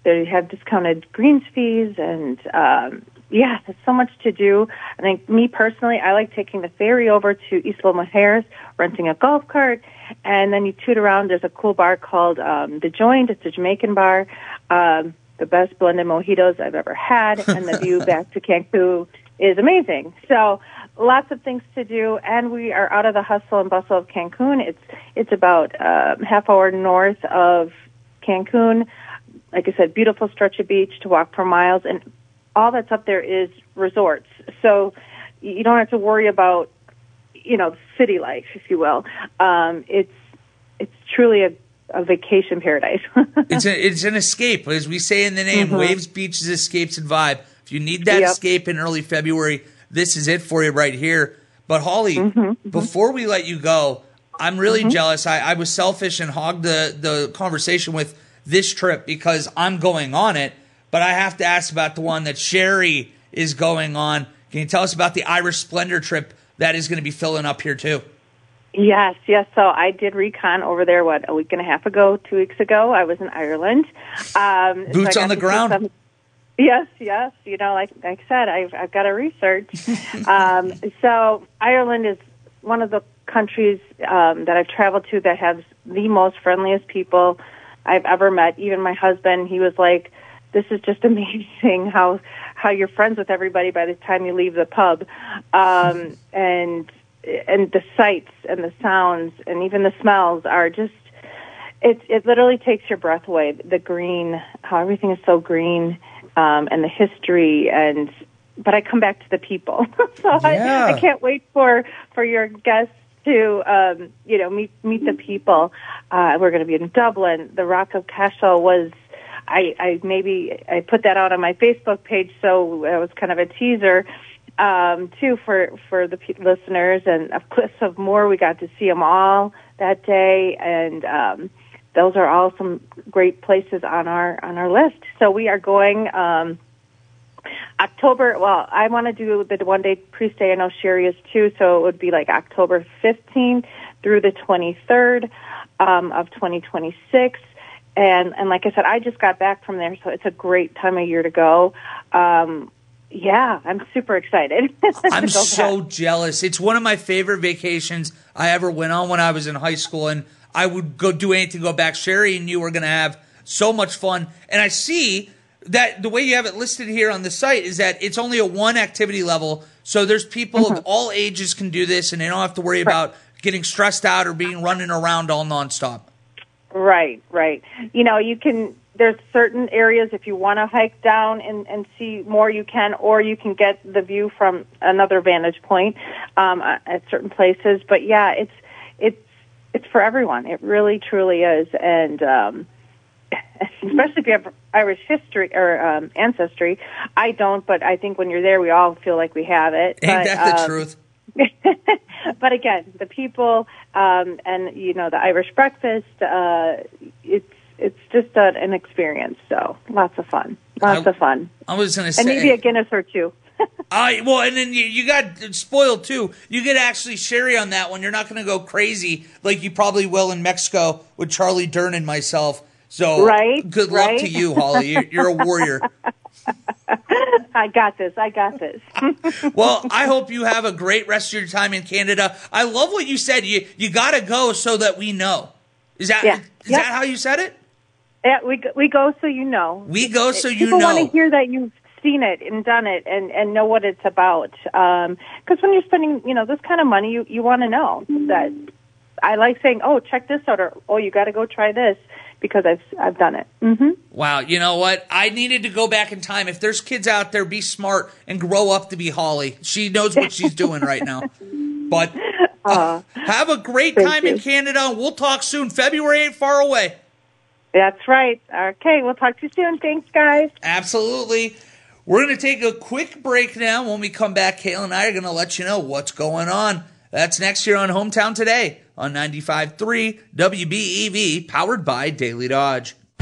they have discounted greens fees, and um, yeah, there's so much to do. I think me personally, I like taking the ferry over to East Loma Harris, renting a golf cart, and then you toot around. There's a cool bar called um, The Joint. It's a Jamaican bar. Um, the best blended mojitos I've ever had, and the view back to Cancun is amazing. So lots of things to do, and we are out of the hustle and bustle of Cancun. It's it's about uh, half hour north of Cancun. Like I said, beautiful stretch of beach to walk for miles, and all that's up there is resorts. So you don't have to worry about, you know, city life, if you will. Um, it's it's truly a, a vacation paradise. it's a, it's an escape, as we say in the name. Mm-hmm. Waves, beaches, escapes, and vibe. If you need that yep. escape in early February, this is it for you right here. But Holly, mm-hmm, mm-hmm. before we let you go, I'm really mm-hmm. jealous. I, I was selfish and hogged the, the conversation with this trip because I'm going on it. But I have to ask about the one that Sherry is going on. Can you tell us about the Irish Splendor trip that is going to be filling up here too? Yes, yes. So I did recon over there, what, a week and a half ago, two weeks ago. I was in Ireland. Um, Boots so on the ground. Some, yes, yes. You know, like, like I said, I've, I've got to research. um, so Ireland is one of the countries um, that I've traveled to that has the most friendliest people I've ever met. Even my husband, he was like, this is just amazing how how you're friends with everybody by the time you leave the pub. Um, and and the sights and the sounds and even the smells are just, it, it literally takes your breath away. The green, how everything is so green, um, and the history. And but I come back to the people. so yeah. I, I can't wait for, for your guests to, um, you know, meet meet the people. Uh, we're going to be in Dublin. The Rock of Cashel was, I, I maybe I put that out on my Facebook page, so it was kind of a teaser um, too for for the p- listeners. And of course, of more, we got to see them all that day, and um, those are all some great places on our on our list. So we are going um, October. Well, I want to do the one day pre-stay. I know Sherry is too, so it would be like October fifteenth through the twenty-third um, of twenty twenty-six. And, and like I said, I just got back from there, so it's a great time of year to go. Um, yeah, I'm super excited. I'm so back. jealous. It's one of my favorite vacations I ever went on when I was in high school, and I would go do anything to go back. Sherry and you are going to have so much fun. And I see that the way you have it listed here on the site is that it's only a one activity level, so there's people mm-hmm. of all ages can do this, and they don't have to worry right. about getting stressed out or being running around all nonstop. Right, right. You know, you can, there's certain areas if you want to hike down and, and see more, you can, or you can get the view from another vantage point um, at certain places. But yeah, it's it's it's for everyone. It really, truly is. And um, especially if you have Irish history or um, ancestry. I don't, but I think when you're there, we all feel like we have it. Ain't but, that the um, truth? But again, the people um, and you know the Irish breakfast. Uh, it's it's just a, an experience. So lots of fun, lots I, of fun. I was going to say, and maybe a Guinness or two. I well, and then you, you got spoiled too. You get actually Sherry on that one. You're not going to go crazy like you probably will in Mexico with Charlie Dern and myself. So right, good luck right? to you, Holly. You're, you're a warrior. I got this. I got this. Well, I hope you have a great rest of your time in Canada. I love what you said. You you got to go so that we know. Is that yeah. is yep. that how you said it? Yeah, we we go so you know. We go so you People know. want to hear that you've seen it and done it and, and know what it's about. Because um, when you're spending, you know, this kind of money, you, you want to know that. I like saying, oh, check this out, or oh, you got to go try this. Because I've I've done it. Mm-hmm. Wow, you know what? I needed to go back in time. If there's kids out there, be smart and grow up to be Holly. She knows what she's doing right now. But uh, have a great time you. in Canada. We'll talk soon. February ain't far away. That's right. Okay, we'll talk to you soon. Thanks, guys. Absolutely. We're going to take a quick break now. When we come back, Kayla and I are going to let you know what's going on. That's next year on Hometown Today on ninety-five point three W B E V, powered by Daily Dodge.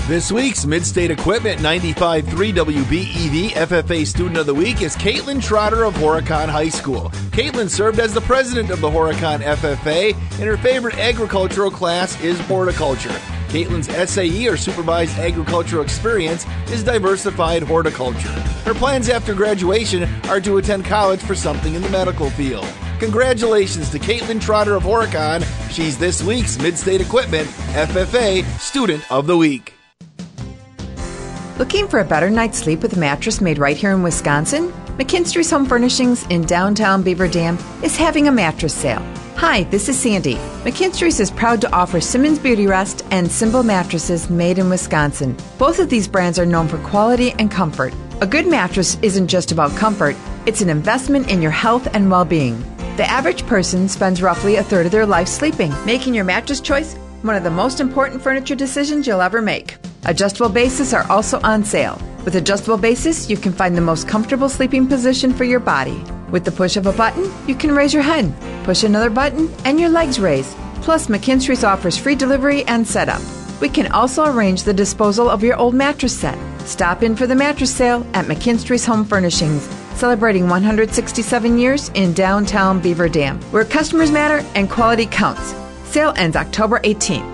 This week's Mid-State Equipment ninety-five point three W B E V F F A Student of the Week is Caitlin Trotter of Horicon High School. Caitlin served as the president of the Horicon F F A, and her favorite agricultural class is horticulture. Caitlin's S A E, or Supervised Agricultural Experience, is Diversified Horticulture. Her plans after graduation are to attend college for something in the medical field. Congratulations to Caitlin Trotter of Horicon. She's this week's Mid-State Equipment F F A Student of the Week. Looking for a better night's sleep with a mattress made right here in Wisconsin? McKinstry's Home Furnishings in downtown Beaver Dam is having a mattress sale. Hi, this is Sandy. McKinstry's is proud to offer Simmons Beauty Rest and Symbol mattresses made in Wisconsin. Both of these brands are known for quality and comfort. A good mattress isn't just about comfort, it's an investment in your health and well-being. The average person spends roughly a third of their life sleeping, making your mattress choice one of the most important furniture decisions you'll ever make. Adjustable bases are also on sale. With adjustable bases, you can find the most comfortable sleeping position for your body. With the push of a button, you can raise your head. Push another button, and your legs raise. Plus, McKinstry's offers free delivery and setup. We can also arrange the disposal of your old mattress set. Stop in for the mattress sale at McKinstry's Home Furnishings, celebrating one hundred sixty-seven years in downtown Beaver Dam, where customers matter and quality counts. Sale ends October eighteenth.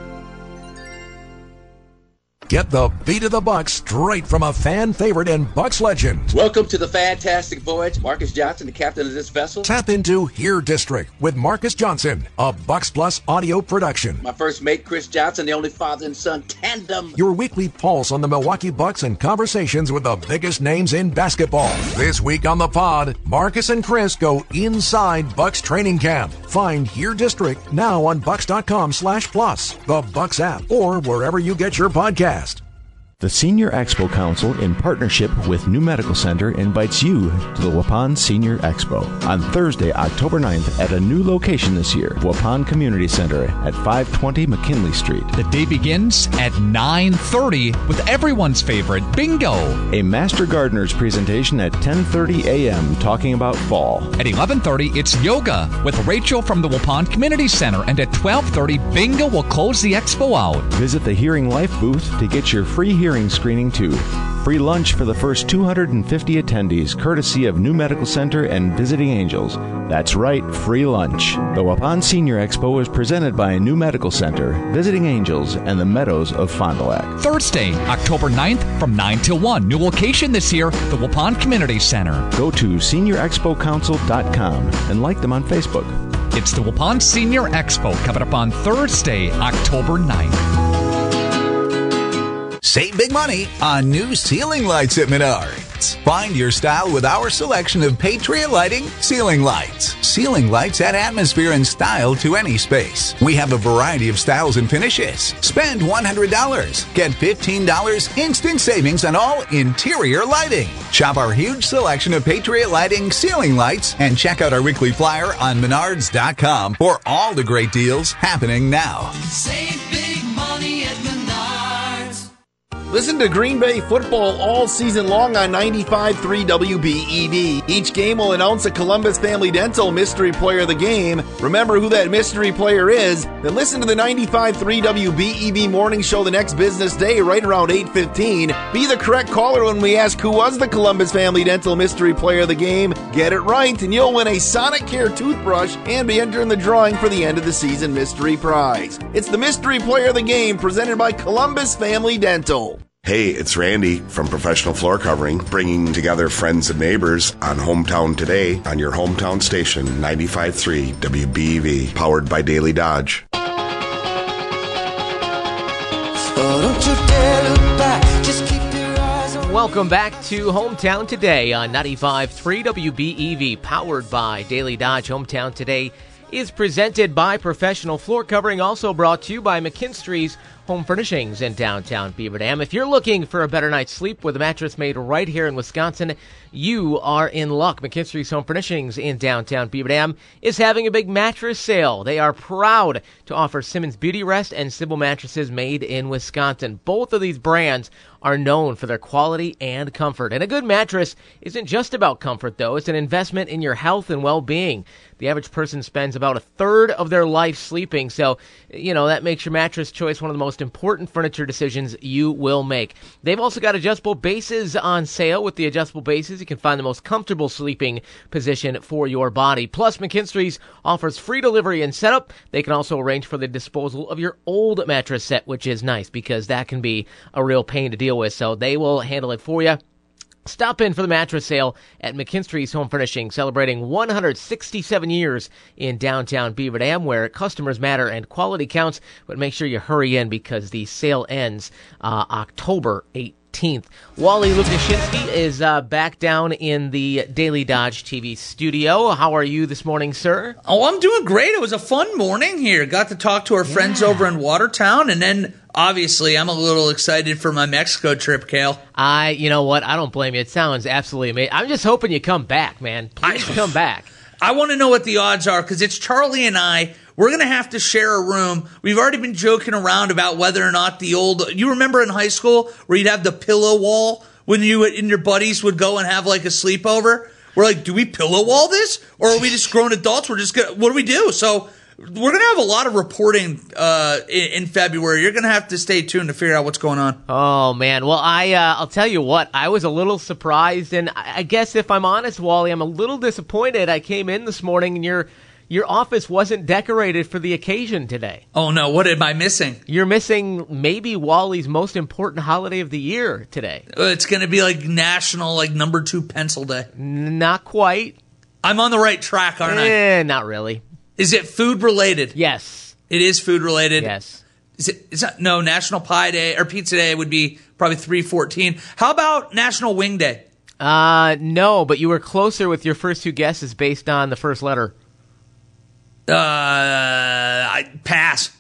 Get the beat of the Bucks straight from a fan favorite and Bucks legend. Welcome to the fantastic voyage. Marcus Johnson, the captain of this vessel. Tap into Here District with Marcus Johnson, a Bucks Plus audio production. My first mate, Chris Johnson, the only father and son tandem. Your weekly pulse on the Milwaukee Bucks and conversations with the biggest names in basketball. This week on the pod, Marcus and Chris go inside Bucks training camp. Find Here District now on bucks.com slash plus, the Bucks app, or wherever you get your podcast. The Senior Expo Council, in partnership with New Medical Center, invites you to the Waupun Senior Expo on Thursday, October ninth at a new location this year, Waupun Community Center at five twenty McKinley Street. The day begins at nine thirty with everyone's favorite bingo. A Master Gardener's presentation at ten thirty a.m. talking about fall. At eleven thirty, it's yoga with Rachel from the Waupun Community Center, and at twelve thirty, bingo will close the expo out. Visit the Hearing Life booth to get your free hearing Hearing screening too. Free lunch for the first two hundred fifty attendees, courtesy of New Medical Center and Visiting Angels. That's right, free lunch. The Waupun Senior Expo is presented by New Medical Center, Visiting Angels, and the Meadows of Fond du Lac. Thursday, October ninth from nine till one. New location this year, the Waupun Community Center. Go to senior expo council dot com and like them on Facebook. It's the Waupun Senior Expo coming up on Thursday, October ninth. Save big money on new ceiling lights at Menards. Find your style with our selection of Patriot Lighting ceiling lights. Ceiling lights add atmosphere and style to any space. We have a variety of styles and finishes. Spend one hundred dollars. Get fifteen dollars instant savings on all interior lighting. Shop our huge selection of Patriot Lighting ceiling lights and check out our weekly flyer on menards dot com for all the great deals happening now. Save big money at Menards. Listen to Green Bay football all season long on ninety-five point three W B E V. Each game will announce a Columbus Family Dental mystery player of the game. Remember who that mystery player is? Then listen to the ninety-five point three W B E V morning show the next business day right around eight fifteen. Be the correct caller when we ask who was the Columbus Family Dental mystery player of the game. Get it right and you'll win a Sonic Care toothbrush and be entered in the drawing for the end of the season mystery prize. It's the mystery player of the game presented by Columbus Family Dental. Hey, it's Randy from Professional Floor Covering, bringing together friends and neighbors on Hometown Today on your hometown station, ninety-five point three W B E V, powered by Daily Dodge. Welcome back to Hometown Today on ninety-five point three W B E V, powered by Daily Dodge. Hometown Today is presented by Professional Floor Covering, also brought to you by McKinstry's Home Furnishings in downtown Beaver Dam. If you're looking for a better night's sleep with a mattress made right here in Wisconsin, you are in luck. McKinstry's Home Furnishings in downtown Beaver Dam is having a big mattress sale. They are proud to offer Simmons Beauty Rest and Symbol mattresses made in Wisconsin. Both of these brands are known for their quality and comfort. And a good mattress isn't just about comfort, though. It's an investment in your health and well-being. The average person spends about a third of their life sleeping, so, you know, that makes your mattress choice one of the most important furniture decisions you will make. They've also got adjustable bases on sale. With the adjustable bases, you can find the most comfortable sleeping position for your body. Plus, McKinstry's offers free delivery and setup. They can also arrange for the disposal of your old mattress set, which is nice because that can be a real pain to deal with, so they will handle it for you. Stop in for the mattress sale at McKinstry's Home Furnishing, celebrating one hundred sixty-seven years in downtown Beaver Dam, where customers matter and quality counts. But make sure you hurry in because the sale ends uh, October eighteenth. Wally Lukashinsky is uh, back down in the Daily Dodge T V studio. How are you this morning, sir? Oh, I'm doing great. It was a fun morning here. Got to talk to our yeah. friends over in Watertown, and then obviously I'm a little excited for my Mexico trip, Kale. I, you know what? I don't blame you. It sounds absolutely amazing. I'm just hoping you come back, man. Please I, come back. I want to know what the odds are because it's Charlie and I. We're going to have to share a room. We've already been joking around about whether or not the old, you remember in high school where you'd have the pillow wall when you and your buddies would go and have like a sleepover? We're like, do we pillow wall this? Or are we just grown adults? We're just going to, what do we do? So we're going to have a lot of reporting uh, in, in February. You're going to have to stay tuned to figure out what's going on. Oh, man. Well, I, uh, I'll tell you what. I was a little surprised, and I guess if I'm honest, Wally, I'm a little disappointed. I came in this morning, and your your office wasn't decorated for the occasion today. Oh, no. What am I missing? You're missing maybe Wally's most important holiday of the year today. It's going to be like National, like, number two pencil day. N- not quite. I'm on the right track, aren't eh, I? Not really. Is it food related? Yes. It is food related? Yes. Is it? Is that, no, National Pie Day or Pizza Day would be probably three fourteen. How about National Wing Day? Uh, no, but you were closer with your first two guesses based on the first letter. Uh, I pass.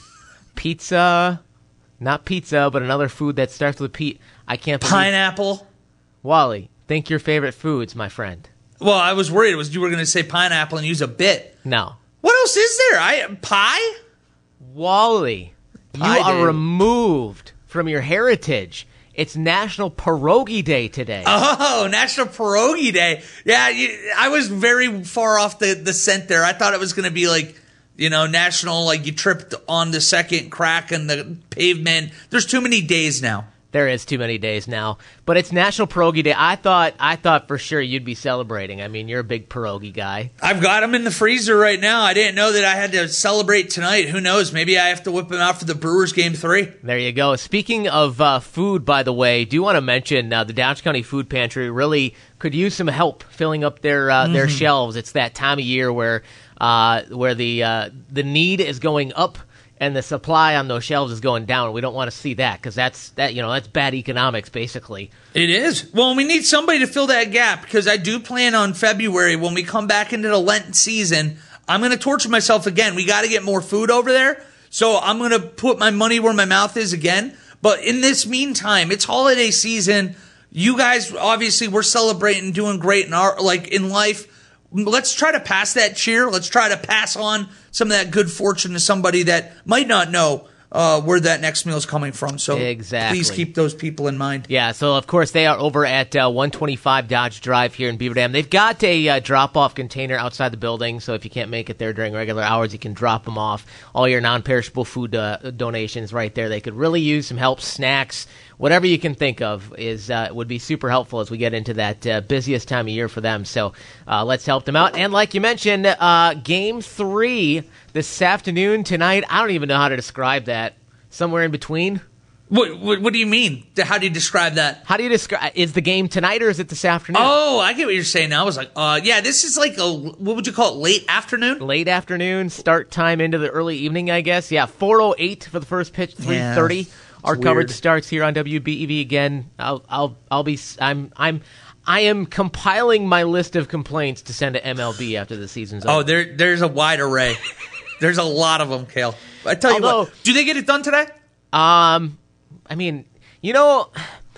Pizza. Not pizza, but another food that starts with a P. I can't believe. Pineapple. Wally, think your favorite foods, my friend. Well, I was worried it was you were going to say pineapple and use a bit. No. What else is there? I pie? Wally, pie you are day. removed from your heritage. It's National Pierogi Day today. Oh, National Pierogi Day. Yeah, you, I was very far off the, the scent there. I thought it was going to be like, you know, National, like you tripped on the second crack in the pavement. There's too many days now. There is too many days now, but it's National Pierogi Day. I thought, I thought for sure you'd be celebrating. I mean, you're a big pierogi guy. I've got them in the freezer right now. I didn't know that I had to celebrate tonight. Who knows? Maybe I have to whip them out for the Brewers game three. There you go. Speaking of uh, food, by the way, do want to mention uh, the Dodge County Food Pantry really could use some help filling up their uh, mm-hmm. their shelves. It's that time of year where uh, where the uh, the need is going up and the supply on those shelves is going down. We don't want to see that because that's that you know that's bad economics, basically. It is. Well, we need somebody to fill that gap because I do plan on February when we come back into the Lenten season. I'm going to torture myself again. We got to get more food over there, so I'm going to put my money where my mouth is again. But in this meantime, it's holiday season. You guys, obviously, we're celebrating, doing great in our like in life. Let's try to pass that cheer. Let's try to pass on some of that good fortune to somebody that might not know uh, where that next meal is coming from. So exactly. Please keep those people in mind. Yeah, so of course they are over at uh, one twenty-five Dodge Drive here in Beaver Dam. They've got a uh, drop-off container outside the building, so if you can't make it there during regular hours, you can drop them off. All your non-perishable food uh, donations right there. They could really use some help, snacks, whatever you can think of is uh, would be super helpful as we get into that uh, busiest time of year for them. So uh, let's help them out. And like you mentioned, uh, game three this afternoon, tonight. I don't even know how to describe that. Somewhere in between. What, what, what do you mean? How do you describe that? How do you describe? Is the game tonight or is it this afternoon? Oh, I get what you're saying now. I was like, uh, yeah, this is like a, what would you call it, late afternoon? Late afternoon, start time into the early evening, I guess. Yeah, four oh eight for the first pitch, three thirty. Yeah, Our weird. coverage starts here on W B E V again. I'll, I'll, I'll be, I'm, I'm, I am compiling my list of complaints to send to M L B after the season's over. Oh, there, there's a wide array. There's a lot of them, Kale. I tell you Although, what, do they get it done today? Um, I mean, you know,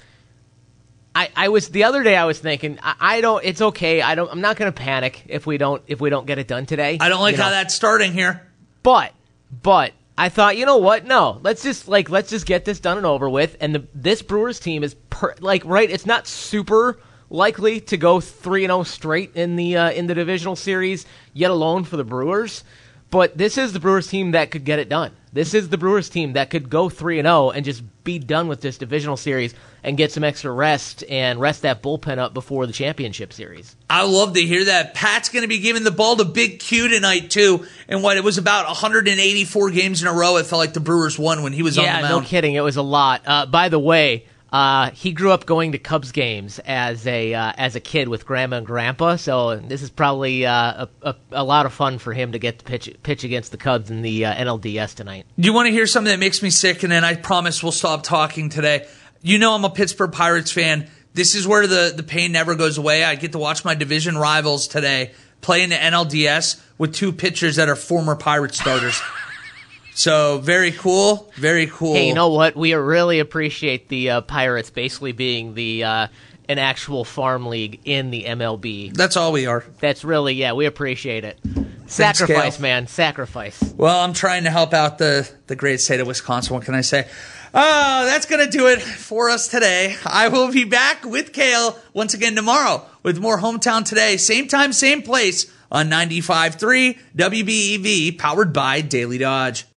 I, I was the other day. I was thinking, I, I don't. It's okay. I don't. I'm not going to panic if we don't if we don't get it done today. I don't like you how know? that's starting here. But, but. I thought, you know what? No, let's just like let's just get this done and over with. And the, this Brewers team is per, like right. It's not super likely to go three and zero straight in the uh, in the divisional series, yet alone for the Brewers. But this is the Brewers team that could get it done. This is the Brewers team that could go three and zero and just be done with this divisional series and get some extra rest and rest that bullpen up before the championship series. I love to hear that. Pat's going to be giving the ball to Big Q tonight, too. And what, it was about one hundred eighty-four games in a row it felt like the Brewers won when he was yeah, on the mound. Yeah, no kidding. It was a lot. Uh, by the way, uh, he grew up going to Cubs games as a uh, as a kid with Grandma and Grandpa, so this is probably uh, a, a, a lot of fun for him to get to pitch, pitch against the Cubs in the uh, N L D S tonight. Do you want to hear something that makes me sick, and then I promise we'll stop talking today? You know I'm a Pittsburgh Pirates fan. This is where the, the pain never goes away. I get to watch my division rivals today play in the N L D S with two pitchers that are former Pirates starters. So, very cool, very cool. Hey, you know what? We really appreciate the uh, Pirates basically being the uh, an actual farm league in the M L B. That's all we are. That's really, yeah, we appreciate it. Sacrifice, Thanks, man, sacrifice. Well, I'm trying to help out the, the great state of Wisconsin. What can I say? Oh, that's going to do it for us today. I will be back with Kale once again tomorrow with more Hometown Today. Same time, same place on ninety-five point three W B E V, powered by Daily Dodge.